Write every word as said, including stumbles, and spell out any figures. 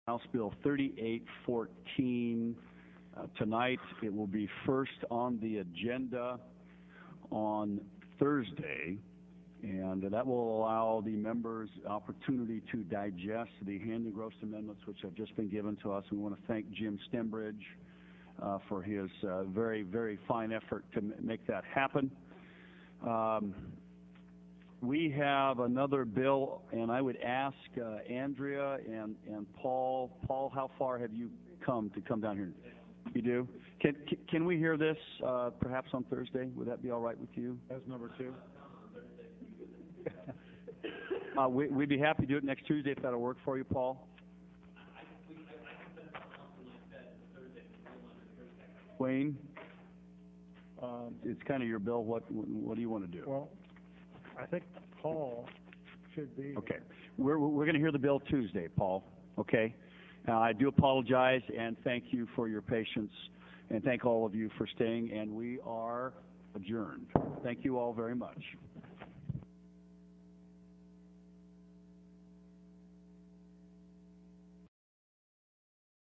House Bill thirty-eight fourteen. Uh, tonight, it will be first on the agenda on Thursday, and that will allow the members opportunity to digest the hand engrossed amendments which have just been given to us. We want to thank Jim Stembridge uh, for his uh, very, very fine effort to m make that happen. Um, We have another bill, and I would ask uh, Andrea and, and Paul. Paul, how far have you come to come down here? You do? Can, can we hear this uh, perhaps on Thursday? Would that be all right with you? As number two. uh, we, we'd be happy to do it next Tuesday if that'll work for you, Paul. Wayne, um, it's kind of your bill. What, what do you want to do? Well, I think Paul should be. Okay. We're, we're going to hear the bill Tuesday, Paul. Okay? Uh, I do apologize and thank you for your patience, and thank all of you for staying, and we are adjourned. Thank you all very much.